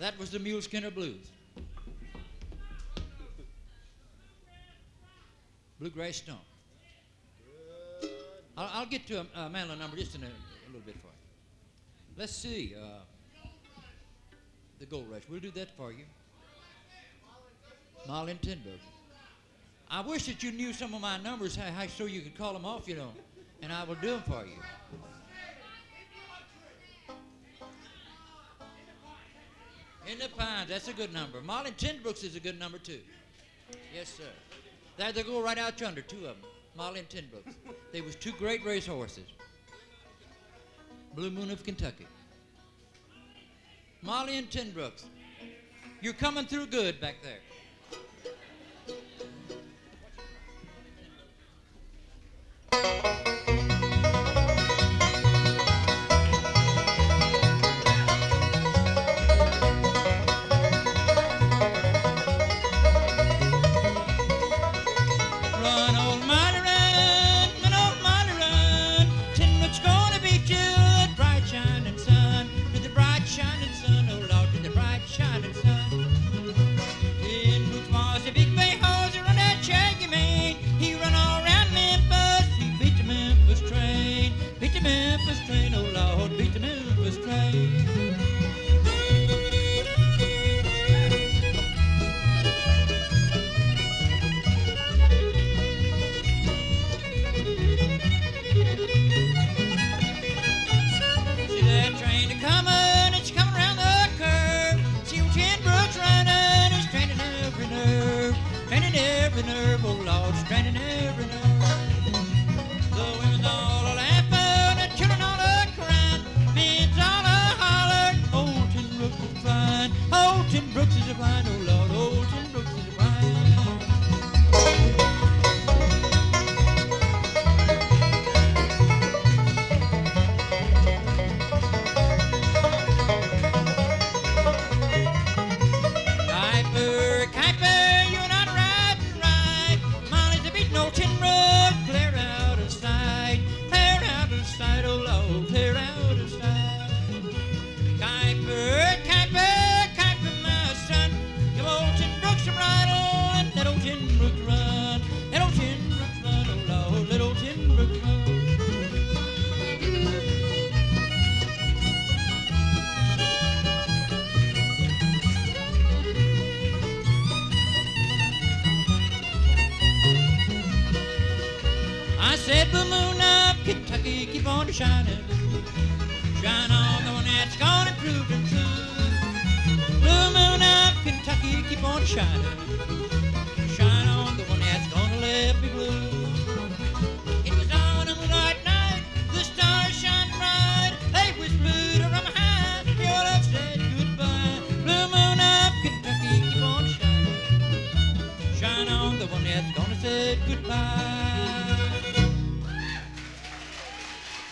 That was the Mule Skinner Blues. Bluegrass Stomp. I'll get to a mandolin number just in a little bit for you. Let's see. The Gold Rush. We'll do that for you. Marlin Tinbrook. I wish that you knew some of my numbers, so you could call them off, you know, and I will do them for you. In the Pines, that's a good number. Marlin Tinbrooks is a good number, too. Yes, sir. They go right out yonder, two of them. Marlin Tinbrooks. They was two great race horses. Blue Moon of Kentucky. Marlin Tinbrooks. You're coming through good back there. Goodbye.